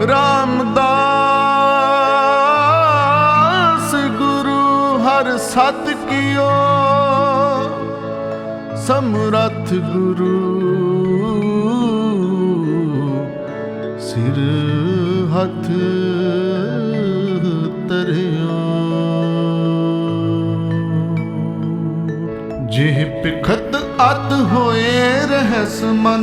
रामदास गुरु हर सत कियो समरथ गुरु सिर हथ तरियो। जिह पिखत अत होए रहस मन,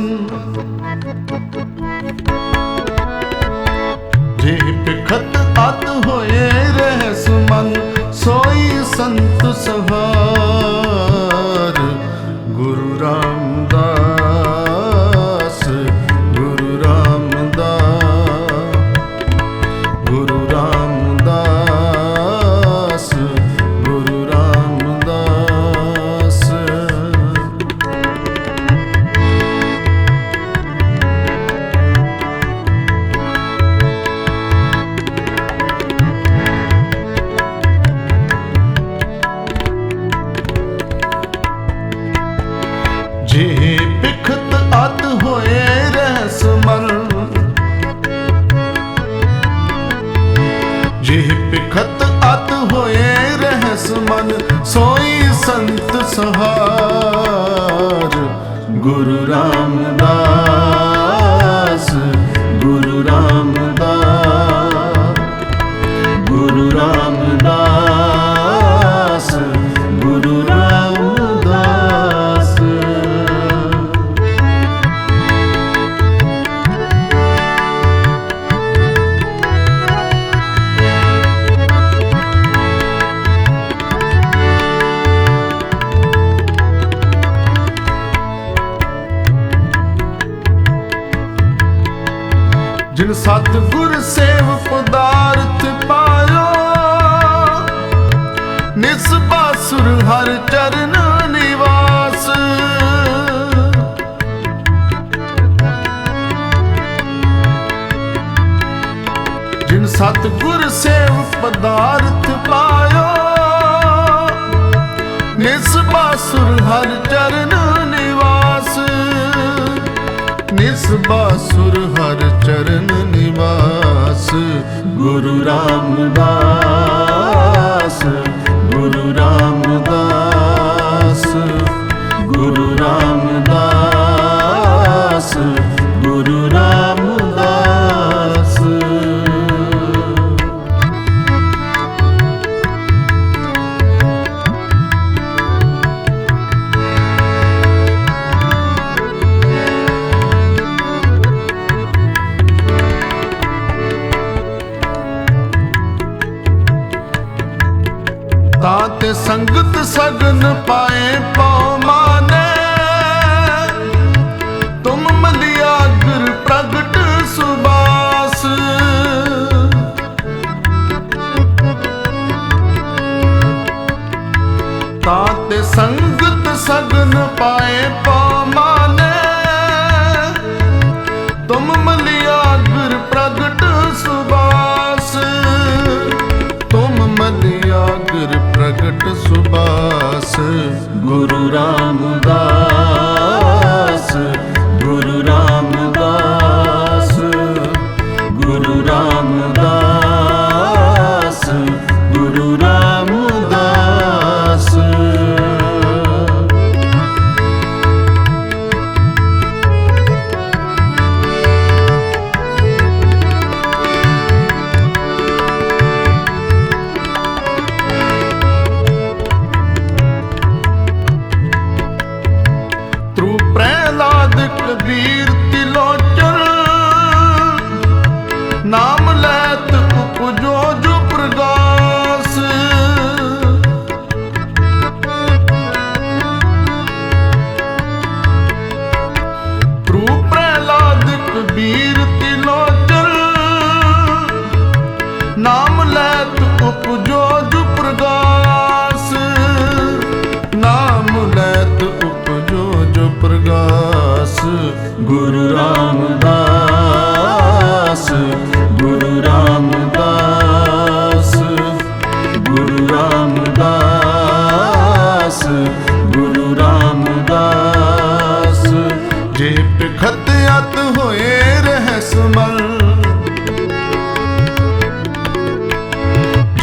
जिह पिखत अत होए रहस मन, सोई संत सहार गुरु रामदास गुरु रामदास गुरु रामदास गुरु रामदास। जिह पिखत अत होए रहस मन, जिह पिखत अत होए रहस मन, सोई संत सहार गुरु रामदास गुरु रामदास गुरु रामदास गुरु रामदास। जिन सतगुर सेव पदार्थ पायो, निस बासुर हर चरण निवास। जिन सतगुर सेव पदार्थ पायो, निस बासुर हर चरण निवास। निस बासुर हर चरण निवास गुरु रामदास गुरु रामदास गुरु रामदास गुरु रामदास। ताते संगत सगन पाए पाओ माने, तुम मलियागर प्रगट सुबास। ताते संगत सगन पाए पाओ माने, तुम मलियागर प्रगट सुबास। तुम मलियागर प्रगट सुबास गुरु रामदास गुरु रामदास गुरु रामदास गुरु रामदास।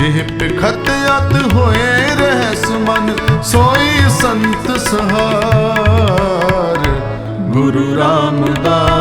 ਜਿਹ ਪਿਖਤ ਅਤ ਹੋਏ ਰਹਿਸ ਮਨ ਸੋਈ ਸੰਤ ਸਹਾਰ। ਗੁਰੂ ਰਾਮਦਾਸ